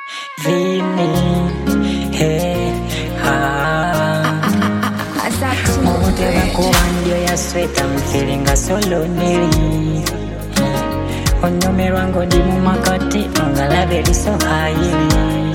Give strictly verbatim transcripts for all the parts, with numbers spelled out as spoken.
Vini, hey, ah. Mutera kuwandio ya sweat, I'm feeling a so lonely. Onyumirwa ngo ndi mu makati, ngalabe so highly.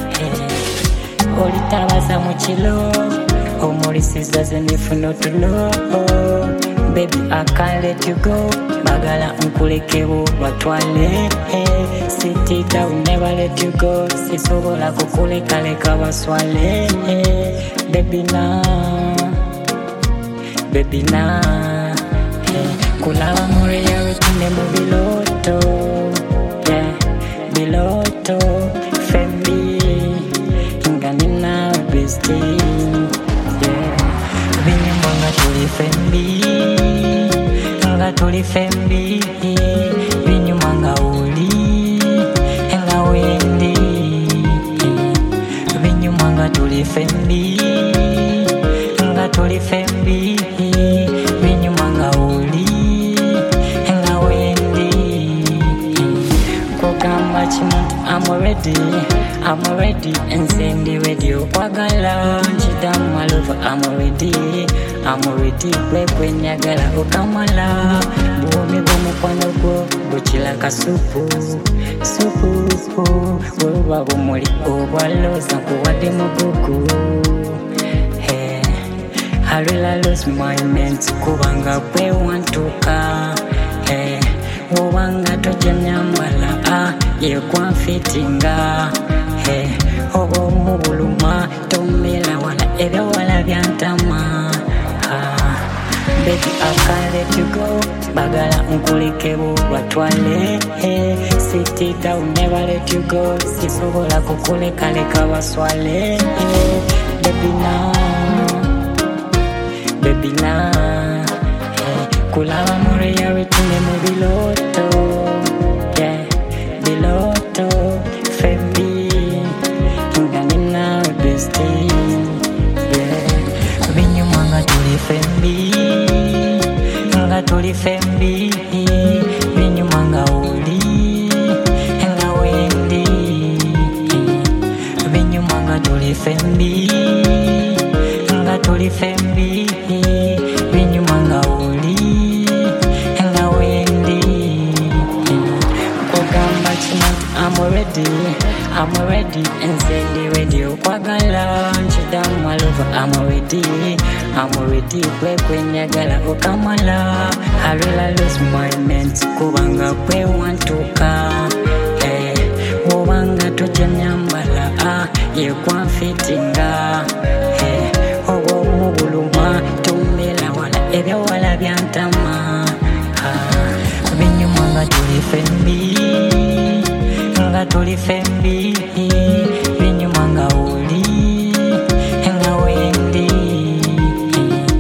Olitabaza mu kilo, omulisiza zenifuna tulo. Baby, I can't let you go. Bagala unkuleke bo batwale. Sit down, never let you go. Sisobola kukuleka leka baswale. Baby na, baby na. Kulala muri yawe tune mu biloto. Yeah, biloto. Fembi, ingani na bestie. Yeah, vini mwanga tuli fembi. Nga tuli fembi, vinyuma nga uli, nga wendi. Vinyuma nga tuli fembi, nga tuli fembi, vinyuma nga uli, nga wendi. Kugamba chimuntu, I'm ready, I'm ready, and send the radio. Wagala, chitamu malova, I'm ready, I'm ready. Wewe nyagala ukamala, buomi bomu kwano go, buchila kasupu, supu. Wewe wabo muli obwaloza kuwade mubuku. Hey, I really lost my mental kubanga we want to car. Hey, wanga toje nyambala ah ye kwa fitinga. Hey, obo mubuluma tomela wala ebe wala byantama. Ah, baby, I can't let you go. Bagala unkuleke bo batwale. Hey, sit down, never let you go. Sisobola kukuleka leka baswale. Hey, baby na, baby na. Hey, kulala muri yawe tune mu biloto. Yeah, biloto. Fembi, ingani na bestie. Yeah, vinyuma nga tuli fembi, nga tuli fembi, vinyuma nga uli, nga wendi. Vinyuma nga tuli fembi, nga tuli fembi, vinyuma nga uli, nga wendi. Kugamba chimuntu, I'm ready, I'm ready, and send the radio. Kwagala, chidamu malova, I'm ready, I'm ready. Wewe nyagala ukamala, I really lose my mental kubanga we want to car. Hey, wanga toje nyambala ah ye kwa fitinga. Hey, obo mubuluma tumela wala ebe wala byantama. Ah, vinyuma nga tuli fembi, nga tuli fembi, vinyuma nga uli, nga wendi.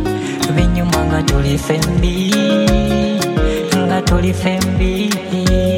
Vinyuma nga tuli fembi, nga tuli fembi.